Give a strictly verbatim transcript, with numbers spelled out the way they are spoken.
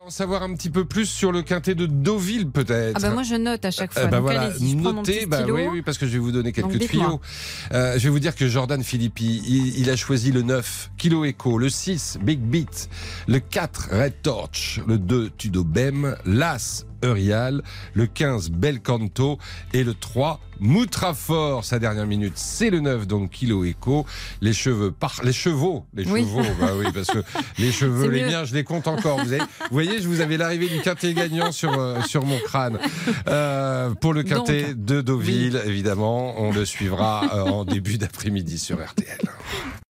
En savoir un petit peu plus sur le quintet de Deauville, peut-être. Ah bah moi je note à chaque fois. Euh, bah donc voilà, allez-y, je prends mon notez, petit bah stylo. oui, oui, parce que je vais vous donner quelques Donc, dites-moi. trios. Euh, je vais vous dire que Jordan Philippi, il, il a choisi le neuf, Kilo Echo, le six, Big Beat, le quatre, Red Torch, le deux, Tudo Bem, l'As, Eurial, le quinze, Bel Canto et le trois, Moutrafort. Sa dernière minute, c'est le neuf, donc Kilo Echo. Les cheveux, par... les chevaux, les Oui. chevaux, bah oui, parce que les cheveux, C'est les mieux. miens, je les compte encore. Vous, avez... vous voyez, je vous avais l'arrivée du quintet gagnant sur, euh, sur mon crâne. Euh, pour le quintet Donc, de Deauville, évidemment, on le suivra euh, en début d'après-midi sur R T L.